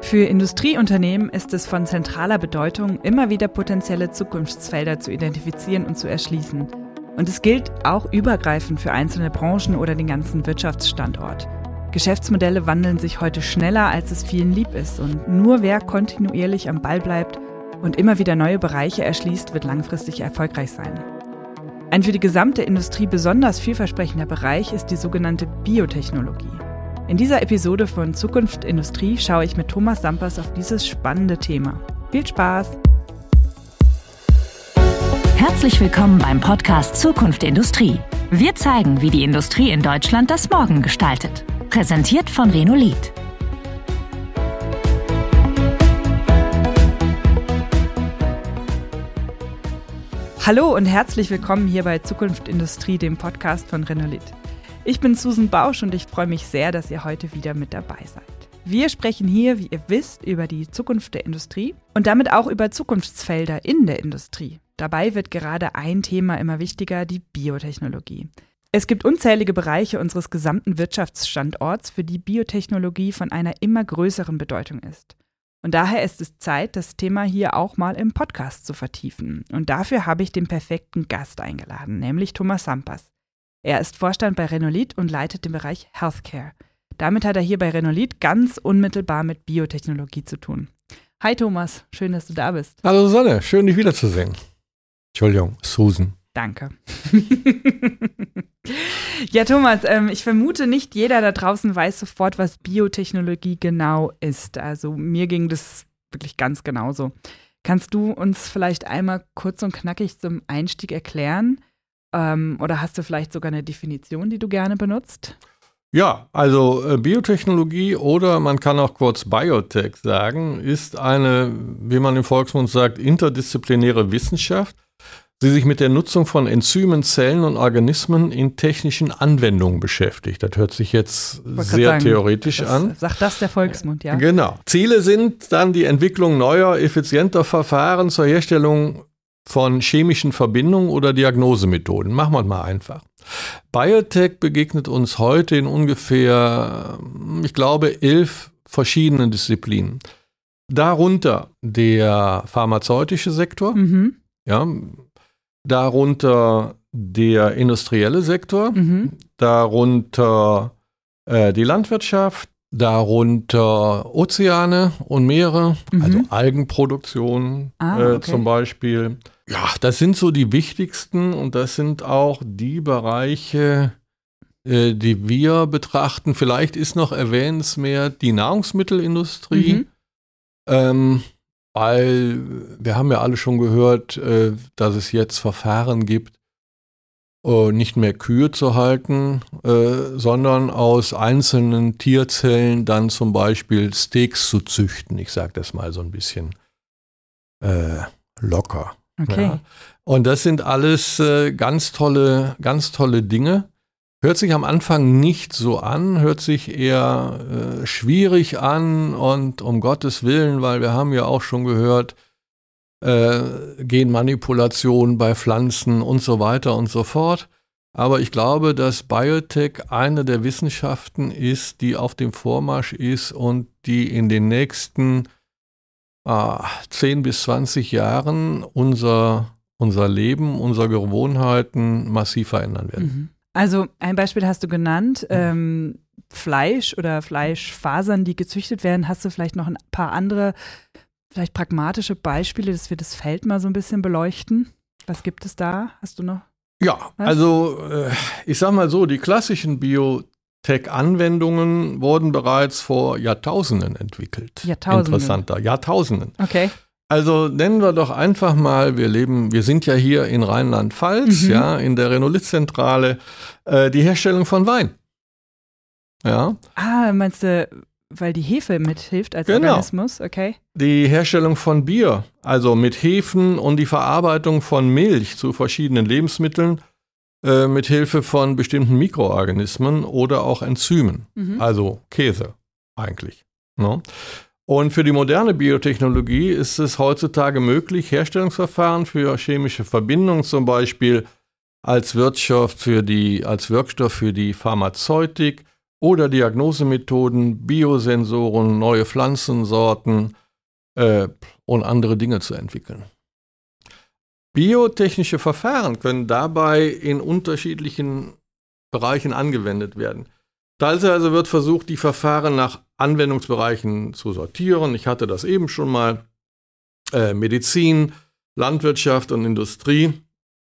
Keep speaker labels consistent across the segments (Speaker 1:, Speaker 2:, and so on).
Speaker 1: Für Industrieunternehmen ist es von zentraler Bedeutung, immer wieder potenzielle Zukunftsfelder zu identifizieren und zu erschließen. Und es gilt auch übergreifend für einzelne Branchen oder den ganzen Wirtschaftsstandort. Geschäftsmodelle wandeln sich heute schneller, als es vielen lieb ist. Und nur wer kontinuierlich am Ball bleibt und immer wieder neue Bereiche erschließt, wird langfristig erfolgreich sein. Ein für die gesamte Industrie besonders vielversprechender Bereich ist die sogenannte Biotechnologie. In dieser Episode von Zukunft Industrie schaue ich mit Thomas Sampers auf dieses spannende Thema. Viel Spaß!
Speaker 2: Herzlich willkommen beim Podcast Zukunft Industrie. Wir zeigen, wie die Industrie in Deutschland das Morgen gestaltet. Präsentiert von Renolith.
Speaker 1: Hallo und herzlich willkommen hier bei Zukunft Industrie, dem Podcast von Renolith. Ich bin Susan Bausch und ich freue mich sehr, dass ihr heute wieder mit dabei seid. Wir sprechen hier, wie ihr wisst, über die Zukunft der Industrie und damit auch über Zukunftsfelder in der Industrie. Dabei wird gerade ein Thema immer wichtiger, die Biotechnologie. Es gibt unzählige Bereiche unseres gesamten Wirtschaftsstandorts, für die Biotechnologie von einer immer größeren Bedeutung ist. Und daher ist es Zeit, das Thema hier auch mal im Podcast zu vertiefen. Und dafür habe ich den perfekten Gast eingeladen, nämlich Thomas Sampers. Er ist Vorstand bei Renolith und leitet den Bereich Healthcare. Damit hat er hier bei Renolith ganz unmittelbar mit Biotechnologie zu tun. Hi Thomas, schön, dass du da bist.
Speaker 3: Hallo Susanne, schön dich wiederzusehen. Entschuldigung, Susan.
Speaker 1: Danke. Ja Thomas, ich vermute, nicht jeder da draußen weiß sofort, was Biotechnologie genau ist. Also mir ging das wirklich ganz genauso. Kannst du uns vielleicht einmal kurz und knackig zum Einstieg erklären? Oder hast du vielleicht sogar eine Definition, die du gerne benutzt?
Speaker 3: Ja, also Biotechnologie oder man kann auch kurz Biotech sagen, ist eine, wie man im Volksmund sagt, interdisziplinäre Wissenschaft, die sich mit der Nutzung von Enzymen, Zellen und Organismen in technischen Anwendungen beschäftigt. Das hört sich jetzt sehr theoretisch an.
Speaker 1: Sagt das der Volksmund, ja?
Speaker 3: Genau. Ziele sind dann die Entwicklung neuer, effizienter Verfahren zur Herstellung von chemischen Verbindungen oder Diagnosemethoden. Machen wir mal einfach. Biotech begegnet uns heute in ungefähr, ich glaube, 11 verschiedenen Disziplinen. Darunter der pharmazeutische Sektor, ja, darunter der industrielle Sektor, darunter die Landwirtschaft, darunter Ozeane und Meere, also Algenproduktion zum Beispiel. Ja, das sind so die wichtigsten und das sind auch die Bereiche, die wir betrachten. Vielleicht ist noch erwähnenswert die Nahrungsmittelindustrie, weil wir haben ja alle schon gehört, dass es jetzt Verfahren gibt, nicht mehr Kühe zu halten, sondern aus einzelnen Tierzellen dann zum Beispiel Steaks zu züchten. Ich sage das mal so ein bisschen locker.
Speaker 1: Okay.
Speaker 3: Ja. Und das sind alles ganz tolle Dinge. Hört sich am Anfang nicht so an, hört sich eher schwierig an und um Gottes Willen, weil wir haben ja auch schon gehört, Genmanipulation bei Pflanzen und so weiter und so fort. Aber ich glaube, dass Biotech eine der Wissenschaften ist, die auf dem Vormarsch ist und die in den nächsten 10 bis 20 Jahren unser Leben, unsere Gewohnheiten massiv verändern werden.
Speaker 1: Also ein Beispiel hast du genannt, Fleisch oder Fleischfasern, die gezüchtet werden. Hast du vielleicht noch ein paar andere, vielleicht pragmatische Beispiele, dass wir das Feld mal so ein bisschen beleuchten? Was gibt es da? Hast du noch?
Speaker 3: Ja,
Speaker 1: was?
Speaker 3: Also ich sag mal so, die klassischen Biotech-Anwendungen wurden bereits vor Jahrtausenden entwickelt. Jahrtausenden.
Speaker 1: Okay.
Speaker 3: Also nennen wir doch einfach mal, wir sind ja hier in Rheinland-Pfalz, ja, in der Renolith-Zentrale, die Herstellung von Wein. Ja.
Speaker 1: Meinst du, weil die Hefe mithilft als Organismus? Okay.
Speaker 3: Die Herstellung von Bier, also mit Hefen und die Verarbeitung von Milch zu verschiedenen Lebensmitteln mit Hilfe von bestimmten Mikroorganismen oder auch Enzymen, also Käse eigentlich. Ne? Und für die moderne Biotechnologie ist es heutzutage möglich, Herstellungsverfahren für chemische Verbindungen zum Beispiel als Wirkstoff für die Pharmazeutik oder Diagnosemethoden, Biosensoren, neue Pflanzensorten und andere Dinge zu entwickeln. Biotechnische Verfahren können dabei in unterschiedlichen Bereichen angewendet werden. Teilweise wird versucht, die Verfahren nach Anwendungsbereichen zu sortieren. Ich hatte das eben schon mal. Medizin, Landwirtschaft und Industrie.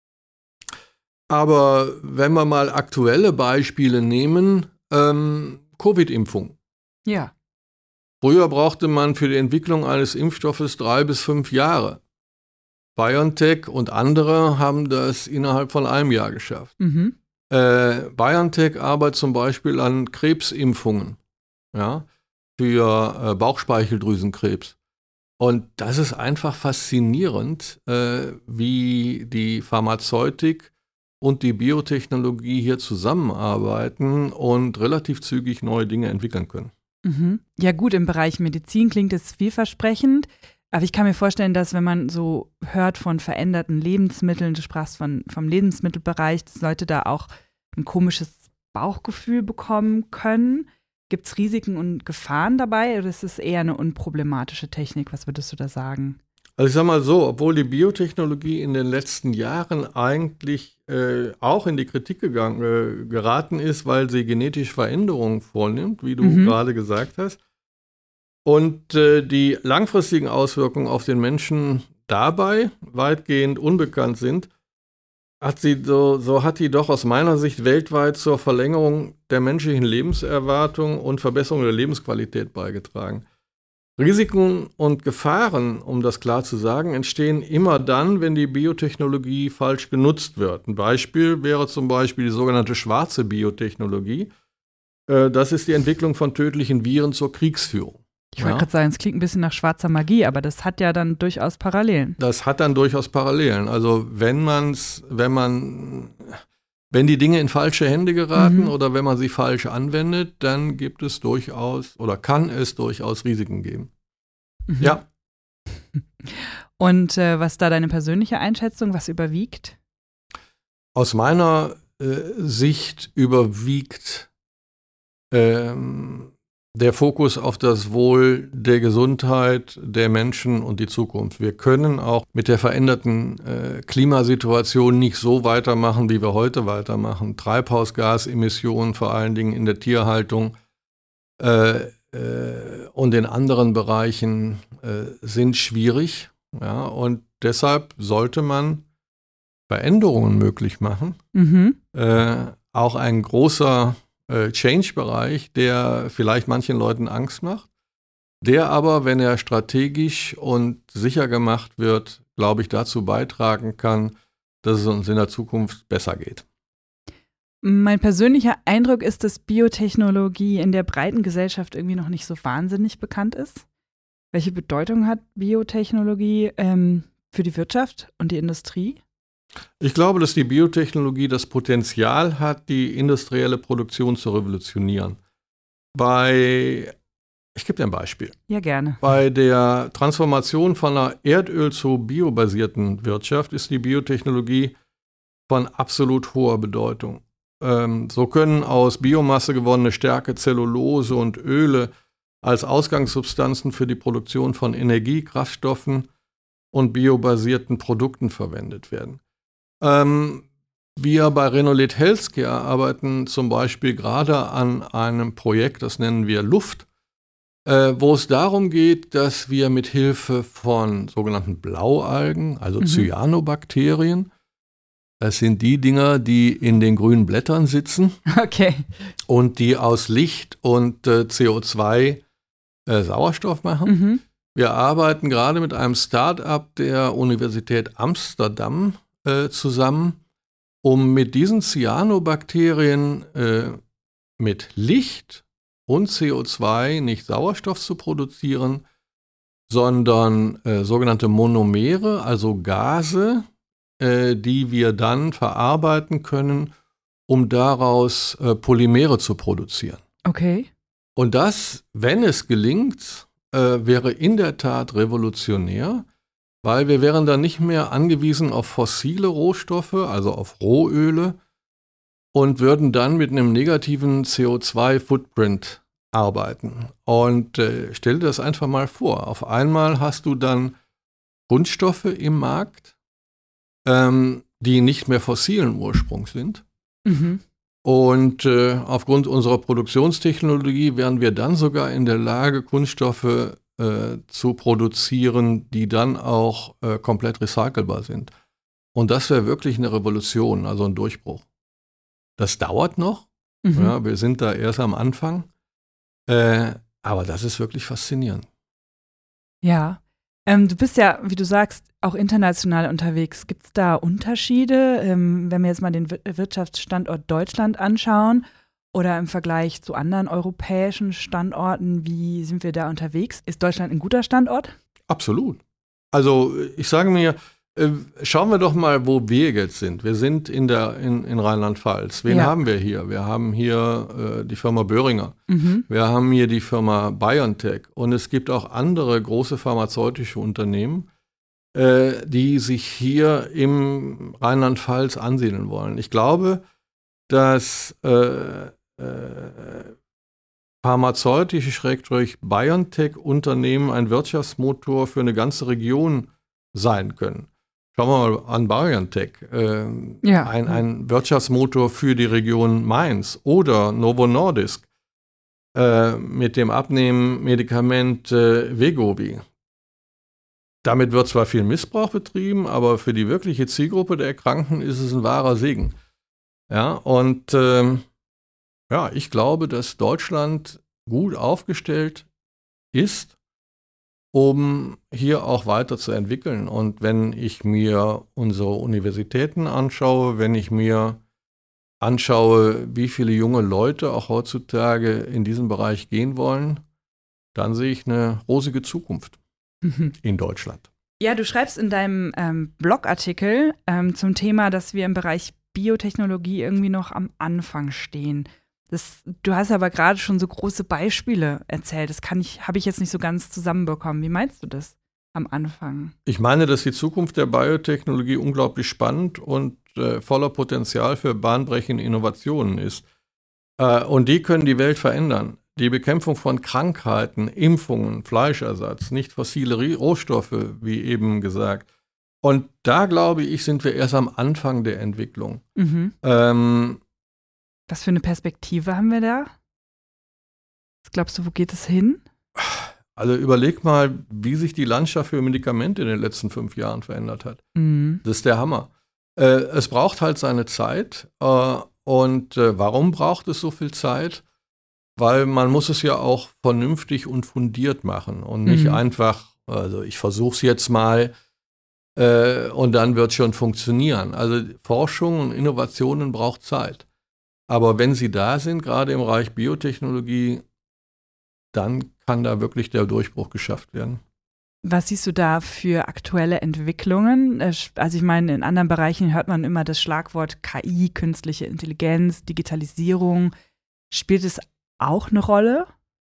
Speaker 3: Aber wenn wir mal aktuelle Beispiele nehmen, Covid-Impfung.
Speaker 1: Ja.
Speaker 3: Früher brauchte man für die Entwicklung eines Impfstoffes 3 bis 5 Jahre. BioNTech und andere haben das innerhalb von einem Jahr geschafft. BioNTech arbeitet zum Beispiel an Krebsimpfungen, ja, für Bauchspeicheldrüsenkrebs. Und das ist einfach faszinierend, wie die Pharmazeutik und die Biotechnologie hier zusammenarbeiten und relativ zügig neue Dinge entwickeln können.
Speaker 1: Ja gut, im Bereich Medizin klingt es vielversprechend, aber ich kann mir vorstellen, dass wenn man so hört von veränderten Lebensmitteln, du sprachst vom Lebensmittelbereich, dass Leute da auch ein komisches Bauchgefühl bekommen können. Gibt es Risiken und Gefahren dabei oder ist es eher eine unproblematische Technik? Was würdest du da sagen?
Speaker 3: Also ich sage mal so, obwohl die Biotechnologie in den letzten Jahren eigentlich auch in die Kritik geraten ist, weil sie genetische Veränderungen vornimmt, wie du gerade gesagt hast, und die langfristigen Auswirkungen auf den Menschen dabei weitgehend unbekannt sind, hat die doch aus meiner Sicht weltweit zur Verlängerung der menschlichen Lebenserwartung und Verbesserung der Lebensqualität beigetragen. Risiken und Gefahren, um das klar zu sagen, entstehen immer dann, wenn die Biotechnologie falsch genutzt wird. Ein Beispiel wäre zum Beispiel die sogenannte schwarze Biotechnologie. Das ist die Entwicklung von tödlichen Viren zur Kriegsführung.
Speaker 1: Ich wollte gerade sagen, es klingt ein bisschen nach schwarzer Magie, aber das hat ja dann durchaus Parallelen.
Speaker 3: Das hat dann durchaus Parallelen. Also wenn die Dinge in falsche Hände geraten oder wenn man sie falsch anwendet, dann gibt es durchaus oder kann es durchaus Risiken geben. Ja.
Speaker 1: Und was ist da deine persönliche Einschätzung? Was überwiegt?
Speaker 3: Aus meiner Sicht überwiegt der Fokus auf das Wohl der Gesundheit der Menschen und die Zukunft. Wir können auch mit der veränderten Klimasituation nicht so weitermachen, wie wir heute weitermachen. Treibhausgasemissionen, vor allen Dingen in der Tierhaltung und in anderen Bereichen sind schwierig. Ja, und deshalb sollte man Veränderungen möglich machen. Auch ein großer Change-Bereich, der vielleicht manchen Leuten Angst macht, der aber, wenn er strategisch und sicher gemacht wird, glaube ich, dazu beitragen kann, dass es uns in der Zukunft besser geht.
Speaker 1: Mein persönlicher Eindruck ist, dass Biotechnologie in der breiten Gesellschaft irgendwie noch nicht so wahnsinnig bekannt ist. Welche Bedeutung hat Biotechnologie für die Wirtschaft und die Industrie?
Speaker 3: Ich glaube, dass die Biotechnologie das Potenzial hat, die industrielle Produktion zu revolutionieren. Ich gebe dir ein Beispiel.
Speaker 1: Ja, gerne.
Speaker 3: Bei der Transformation von einer Erdöl- zu biobasierten Wirtschaft ist die Biotechnologie von absolut hoher Bedeutung. So können aus Biomasse gewonnene Stärke, Zellulose und Öle als Ausgangssubstanzen für die Produktion von Energie, Kraftstoffen und biobasierten Produkten verwendet werden. Wir bei Renolit Healthcare arbeiten zum Beispiel gerade an einem Projekt, das nennen wir Luft, wo es darum geht, dass wir mit Hilfe von sogenannten Blaualgen, also Cyanobakterien, das sind die Dinger, die in den grünen Blättern sitzen und die aus Licht und CO2 Sauerstoff machen. Wir arbeiten gerade mit einem Start-up der Universität Amsterdam zusammen, um mit diesen Cyanobakterien mit Licht und CO2 nicht Sauerstoff zu produzieren, sondern sogenannte Monomere, also Gase, die wir dann verarbeiten können, um daraus Polymere zu produzieren.
Speaker 1: Okay.
Speaker 3: Und das, wenn es gelingt, wäre in der Tat revolutionär, weil wir wären dann nicht mehr angewiesen auf fossile Rohstoffe, also auf Rohöle, und würden dann mit einem negativen CO2-Footprint arbeiten. Und stell dir das einfach mal vor. Auf einmal hast du dann Kunststoffe im Markt, die nicht mehr fossilen Ursprungs sind.
Speaker 1: Mhm.
Speaker 3: Und aufgrund unserer Produktionstechnologie wären wir dann sogar in der Lage, Kunststoffe zu produzieren, die dann auch komplett recycelbar sind. Und das wäre wirklich eine Revolution, also ein Durchbruch. Das dauert noch.
Speaker 1: Mhm.
Speaker 3: Ja, wir sind da erst am Anfang. Aber das ist wirklich faszinierend.
Speaker 1: Ja. Du bist ja, wie du sagst, auch international unterwegs. Gibt es da Unterschiede, wenn wir jetzt mal den Wirtschaftsstandort Deutschland anschauen oder im Vergleich zu anderen europäischen Standorten? Wie sind wir da unterwegs? Ist Deutschland ein guter Standort?
Speaker 3: Absolut. Also ich sage mir, schauen wir doch mal, wo wir jetzt sind. Wir sind in Rheinland-Pfalz. Wen haben wir hier? Wir haben hier die Firma Boehringer.
Speaker 1: Mhm.
Speaker 3: Wir haben hier die Firma BioNTech. Und es gibt auch andere große pharmazeutische Unternehmen, die sich hier im Rheinland-Pfalz ansiedeln wollen. Ich glaube, dass pharmazeutische BioNTech-Unternehmen ein Wirtschaftsmotor für eine ganze Region sein können. Schauen wir mal an BioNTech, ein Wirtschaftsmotor für die Region Mainz oder Novo Nordisk mit dem Abnehmmedikament Wegovy. Damit wird zwar viel Missbrauch betrieben, aber für die wirkliche Zielgruppe der Erkrankten ist es ein wahrer Segen. Ja, und ich glaube, dass Deutschland gut aufgestellt ist, um hier auch weiter zu entwickeln. Und wenn ich mir unsere Universitäten anschaue, wenn ich mir anschaue, wie viele junge Leute auch heutzutage in diesen Bereich gehen wollen, dann sehe ich eine rosige Zukunft in Deutschland.
Speaker 1: Ja, du schreibst in deinem Blogartikel zum Thema, dass wir im Bereich Biotechnologie irgendwie noch am Anfang stehen. Du hast aber gerade schon so große Beispiele erzählt. Das habe ich jetzt nicht so ganz zusammenbekommen. Wie meinst du das am Anfang?
Speaker 3: Ich meine, dass die Zukunft der Biotechnologie unglaublich spannend und voller Potenzial für bahnbrechende Innovationen ist. Und die können die Welt verändern. Die Bekämpfung von Krankheiten, Impfungen, Fleischersatz, nicht fossile Rohstoffe, wie eben gesagt. Und da, glaube ich, sind wir erst am Anfang der Entwicklung.
Speaker 1: Mhm. Was für eine Perspektive haben wir da? Was glaubst du, wo geht es hin?
Speaker 3: Also überleg mal, wie sich die Landschaft für Medikamente in den letzten 5 Jahren verändert hat.
Speaker 1: Mhm.
Speaker 3: Das ist der Hammer. Es braucht halt seine Zeit. Und warum braucht es so viel Zeit? Weil man muss es ja auch vernünftig und fundiert machen und nicht einfach, also ich versuche es jetzt mal und dann wird es schon funktionieren. Also Forschung und Innovationen braucht Zeit. Aber wenn sie da sind, gerade im Bereich Biotechnologie, dann kann da wirklich der Durchbruch geschafft werden.
Speaker 1: Was siehst du da für aktuelle Entwicklungen? Also ich meine, in anderen Bereichen hört man immer das Schlagwort KI, künstliche Intelligenz, Digitalisierung. Spielt es auch eine Rolle?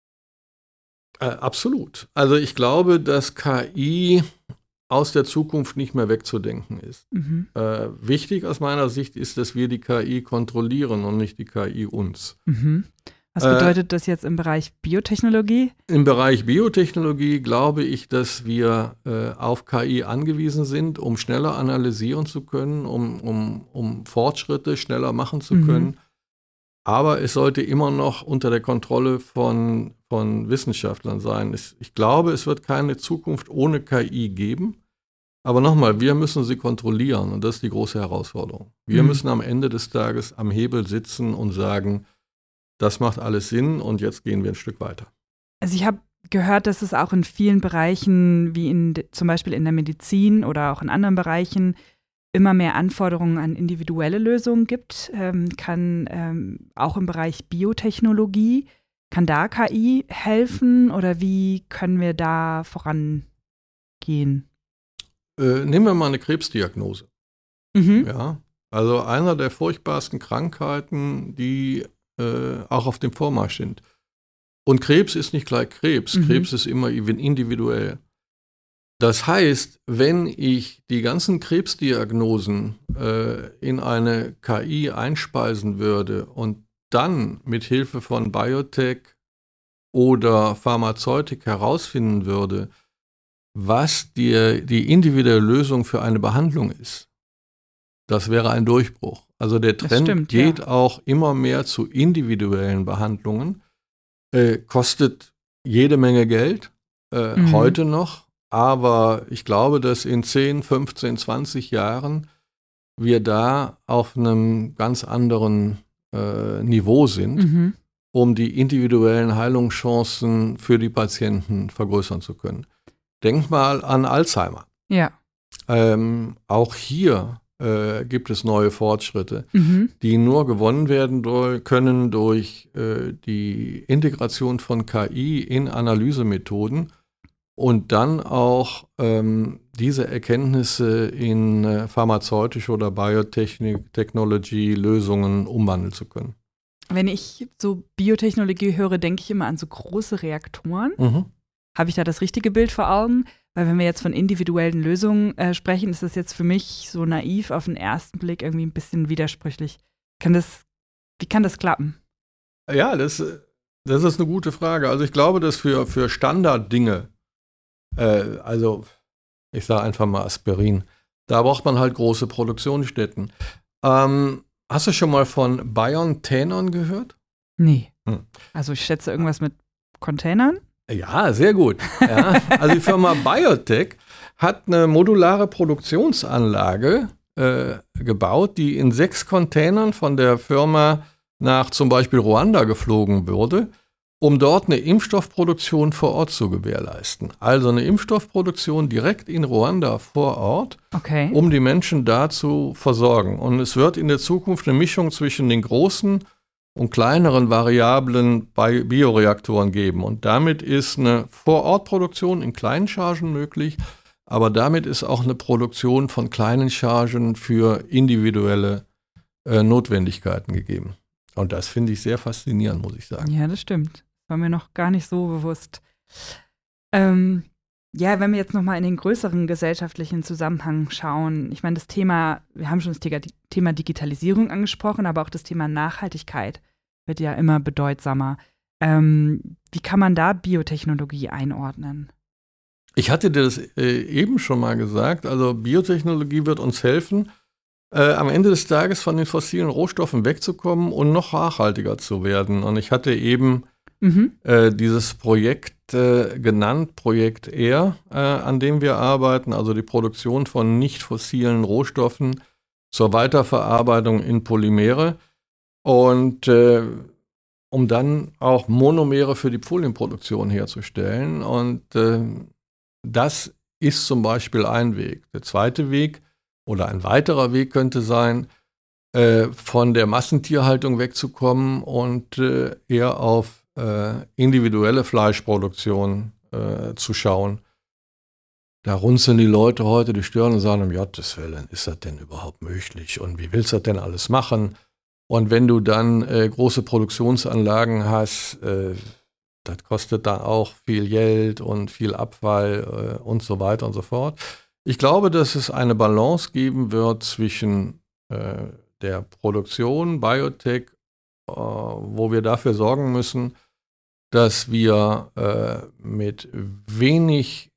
Speaker 3: Absolut. Also ich glaube, dass KI aus der Zukunft nicht mehr wegzudenken ist.
Speaker 1: Mhm.
Speaker 3: Wichtig aus meiner Sicht ist, dass wir die KI kontrollieren und nicht die KI uns.
Speaker 1: Mhm. Was bedeutet das jetzt im Bereich Biotechnologie?
Speaker 3: Im Bereich Biotechnologie glaube ich, dass wir auf KI angewiesen sind, um schneller analysieren zu können, um Fortschritte schneller machen zu können. Aber es sollte immer noch unter der Kontrolle von Wissenschaftlern sein. Ich glaube, es wird keine Zukunft ohne KI geben. Aber nochmal, wir müssen sie kontrollieren und das ist die große Herausforderung. Wir müssen am Ende des Tages am Hebel sitzen und sagen, das macht alles Sinn und jetzt gehen wir ein Stück weiter.
Speaker 1: Also ich habe gehört, dass es auch in vielen Bereichen, wie zum Beispiel in der Medizin oder auch in anderen Bereichen, immer mehr Anforderungen an individuelle Lösungen gibt. Kann auch im Bereich Biotechnologie, kann da KI helfen oder wie können wir da vorangehen?
Speaker 3: Nehmen wir mal eine Krebsdiagnose.
Speaker 1: Mhm.
Speaker 3: Ja, also einer der furchtbarsten Krankheiten, die auch auf dem Vormarsch sind. Und Krebs ist nicht gleich Krebs. Krebs ist immer individuell. Das heißt, wenn ich die ganzen Krebsdiagnosen in eine KI einspeisen würde und dann mit Hilfe von Biotech oder Pharmazeutik herausfinden würde, was die individuelle Lösung für eine Behandlung ist, das wäre ein Durchbruch. Also der Trend geht auch immer mehr zu individuellen Behandlungen, kostet jede Menge Geld, heute noch, aber ich glaube, dass in 10, 15, 20 Jahren wir da auf einem ganz anderen Niveau sind, um die individuellen Heilungschancen für die Patienten vergrößern zu können. Denk mal an Alzheimer.
Speaker 1: Ja.
Speaker 3: Auch hier gibt es neue Fortschritte, die nur gewonnen werden können durch die Integration von KI in Analysemethoden und dann auch diese Erkenntnisse in pharmazeutische oder Biotechnologie-Lösungen umwandeln zu können.
Speaker 1: Wenn ich so Biotechnologie höre, denke ich immer an so große Reaktoren. Habe ich da das richtige Bild vor Augen? Weil wenn wir jetzt von individuellen Lösungen sprechen, ist das jetzt für mich so naiv auf den ersten Blick irgendwie ein bisschen widersprüchlich. Wie kann das klappen?
Speaker 3: Ja, das ist eine gute Frage. Also ich glaube, dass für Standarddinge, also ich sage einfach mal Aspirin, da braucht man halt große Produktionsstätten. Hast du schon mal von BioNTanon gehört?
Speaker 1: Nee. Also ich schätze irgendwas mit Containern?
Speaker 3: Ja, sehr gut. Ja. Also die Firma Biotech hat eine modulare Produktionsanlage gebaut, die in 6 Containern von der Firma nach zum Beispiel Ruanda geflogen wurde, um dort eine Impfstoffproduktion vor Ort zu gewährleisten. Also eine Impfstoffproduktion direkt in Ruanda vor Ort, um die Menschen da zu versorgen. Und es wird in der Zukunft eine Mischung zwischen den großen und kleineren variablen Bioreaktoren geben. Und damit ist eine Vorortproduktion in kleinen Chargen möglich, aber damit ist auch eine Produktion von kleinen Chargen für individuelle Notwendigkeiten gegeben. Und das finde ich sehr faszinierend, muss ich sagen.
Speaker 1: Ja, das stimmt. War mir noch gar nicht so bewusst. Ja, wenn wir jetzt nochmal in den größeren gesellschaftlichen Zusammenhang schauen, ich meine, wir haben schon das Thema Digitalisierung angesprochen, aber auch das Thema Nachhaltigkeit wird ja immer bedeutsamer. Wie kann man da Biotechnologie einordnen?
Speaker 3: Ich hatte das eben schon mal gesagt, also Biotechnologie wird uns helfen, am Ende des Tages von den fossilen Rohstoffen wegzukommen und noch nachhaltiger zu werden. Und ich hatte eben dieses Projekt genannt, Projekt Air, an dem wir arbeiten, also die Produktion von nicht fossilen Rohstoffen zur Weiterverarbeitung in Polymere und um dann auch Monomere für die Folienproduktion herzustellen. Und das ist zum Beispiel ein Weg. Der zweite Weg oder ein weiterer Weg könnte sein, von der Massentierhaltung wegzukommen und eher auf individuelle Fleischproduktion zu schauen. Da runzeln die Leute heute die Stirn und sagen, um Gottes Willen, ist das denn überhaupt möglich? Und wie willst du das denn alles machen? Und wenn du dann große Produktionsanlagen hast, das kostet dann auch viel Geld und viel Abfall und so weiter und so fort. Ich glaube, dass es eine Balance geben wird zwischen der Produktion, Biotech, wo wir dafür sorgen müssen, dass wir mit wenig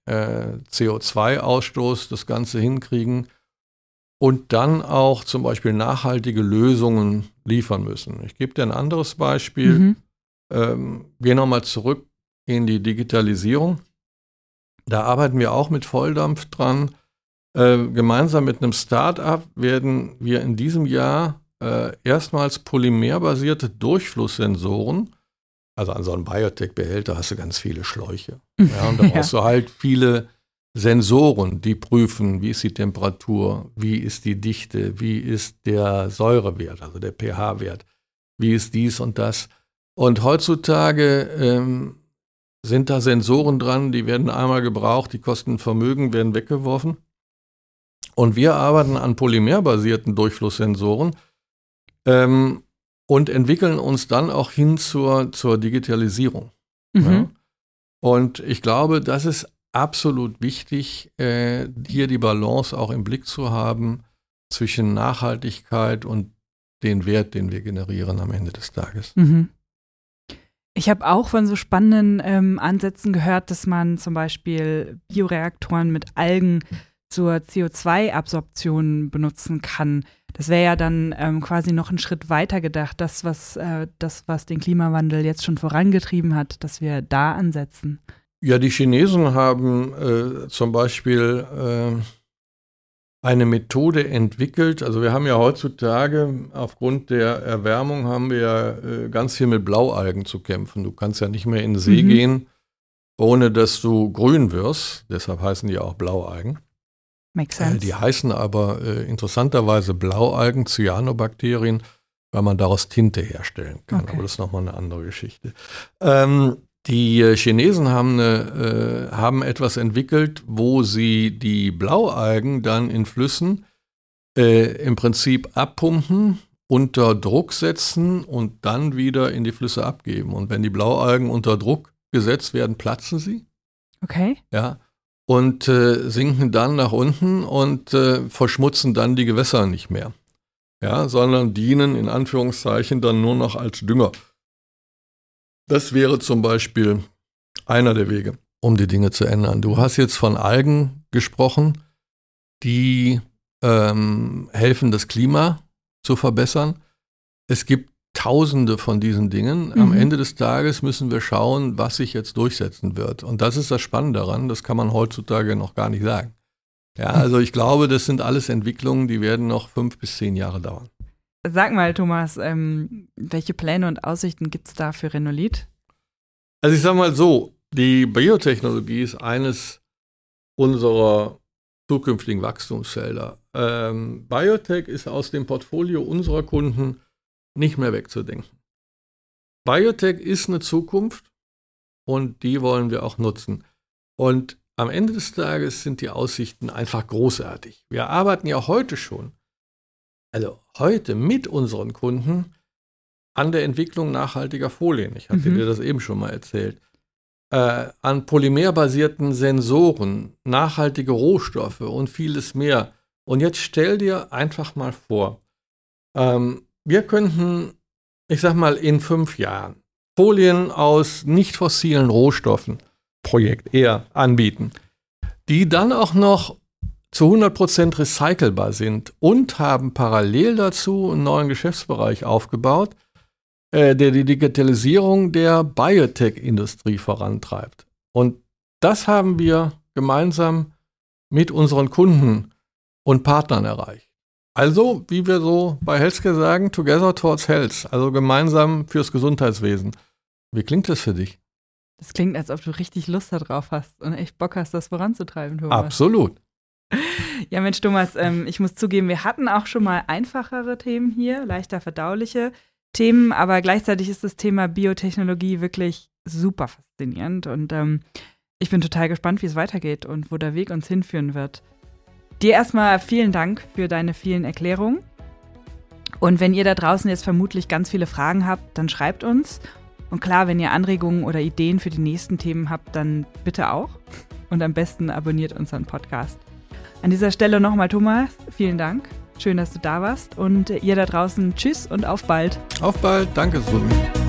Speaker 3: CO2-Ausstoß das Ganze hinkriegen und dann auch zum Beispiel nachhaltige Lösungen liefern müssen. Ich gebe dir ein anderes Beispiel. Gehen nochmal zurück in die Digitalisierung. Da arbeiten wir auch mit Volldampf dran. Gemeinsam mit einem Start-up werden wir in diesem Jahr erstmals polymerbasierte Durchflusssensoren, also an so einem Biotech-Behälter hast du ganz viele Schläuche. Ja, und da brauchst du halt viele Sensoren, die prüfen, wie ist die Temperatur, wie ist die Dichte, wie ist der Säurewert, also der pH-Wert, wie ist dies und das. Und heutzutage sind da Sensoren dran, die werden einmal gebraucht, die kosten Vermögen, werden weggeworfen. Und wir arbeiten an polymerbasierten Durchflusssensoren und entwickeln uns dann auch hin zur Digitalisierung. Ja? Und ich glaube, das ist absolut wichtig, hier die Balance auch im Blick zu haben zwischen Nachhaltigkeit und den Wert, den wir generieren am Ende des Tages.
Speaker 1: Mhm. Ich habe auch von so spannenden Ansätzen gehört, dass man zum Beispiel Bioreaktoren mit Algen zur CO2-Absorption benutzen kann. Das wäre ja dann quasi noch einen Schritt weiter gedacht, das, was den Klimawandel jetzt schon vorangetrieben hat, dass wir da ansetzen.
Speaker 3: Ja, die Chinesen haben zum Beispiel eine Methode entwickelt. Also wir haben ja heutzutage aufgrund der Erwärmung haben wir ja ganz viel mit Blaualgen zu kämpfen. Du kannst ja nicht mehr in den See gehen, ohne dass du grün wirst. Deshalb heißen die auch Blaualgen.
Speaker 1: Makes sense.
Speaker 3: Die heißen aber interessanterweise Blaualgen, Cyanobakterien, weil man daraus Tinte herstellen kann.
Speaker 1: Okay.
Speaker 3: Aber das ist nochmal eine andere Geschichte. Die Chinesen haben etwas entwickelt, wo sie die Blaualgen dann in Flüssen im Prinzip abpumpen, unter Druck setzen und dann wieder in die Flüsse abgeben. Und wenn die Blaualgen unter Druck gesetzt werden, platzen sie.
Speaker 1: Okay.
Speaker 3: Ja. Und sinken dann nach unten und verschmutzen dann die Gewässer nicht mehr. Ja, sondern dienen in Anführungszeichen dann nur noch als Dünger. Das wäre zum Beispiel einer der Wege, um die Dinge zu ändern. Du hast jetzt von Algen gesprochen, die helfen, das Klima zu verbessern. Es gibt Tausende von diesen Dingen. Am Ende des Tages müssen wir schauen, was sich jetzt durchsetzen wird. Und das ist das Spannende daran, das kann man heutzutage noch gar nicht sagen. Ja, also ich glaube, das sind alles Entwicklungen, die werden noch 5 bis 10 Jahre dauern.
Speaker 1: Sag mal, Thomas, welche Pläne und Aussichten gibt es da für Renolith?
Speaker 3: Also ich sage mal so, die Biotechnologie ist eines unserer zukünftigen Wachstumsfelder. Biotech ist aus dem Portfolio unserer Kunden nicht mehr wegzudenken. Biotech ist eine Zukunft und die wollen wir auch nutzen. Und am Ende des Tages sind die Aussichten einfach großartig. Wir arbeiten ja heute schon, also heute mit unseren Kunden an der Entwicklung nachhaltiger Folien. Ich hatte dir das eben schon mal erzählt. An polymerbasierten Sensoren, nachhaltige Rohstoffe und vieles mehr. Und jetzt stell dir einfach mal vor, wir könnten, ich sag mal, in 5 Jahren Folien aus nicht fossilen Rohstoffen, Projekt eher, anbieten, die dann auch noch zu 100% recycelbar sind und haben parallel dazu einen neuen Geschäftsbereich aufgebaut, der die Digitalisierung der Biotech-Industrie vorantreibt. Und das haben wir gemeinsam mit unseren Kunden und Partnern erreicht. Also, wie wir so bei Healthcare sagen, together towards health, also gemeinsam fürs Gesundheitswesen. Wie klingt das für dich?
Speaker 1: Das klingt, als ob du richtig Lust darauf hast und echt Bock hast, das voranzutreiben, Thomas.
Speaker 3: Absolut.
Speaker 1: Ja, Mensch, Thomas, ich muss zugeben, wir hatten auch schon mal einfachere Themen hier, leichter verdauliche Themen, aber gleichzeitig ist das Thema Biotechnologie wirklich super faszinierend und ich bin total gespannt, wie es weitergeht und wo der Weg uns hinführen wird. Dir erstmal vielen Dank für deine vielen Erklärungen. Und wenn ihr da draußen jetzt vermutlich ganz viele Fragen habt, dann schreibt uns. Und klar, wenn ihr Anregungen oder Ideen für die nächsten Themen habt, dann bitte auch. Und am besten abonniert unseren Podcast. An dieser Stelle nochmal, Thomas, vielen Dank. Schön, dass du da warst. Und ihr da draußen, tschüss und auf bald.
Speaker 3: Auf bald. Danke, Susan.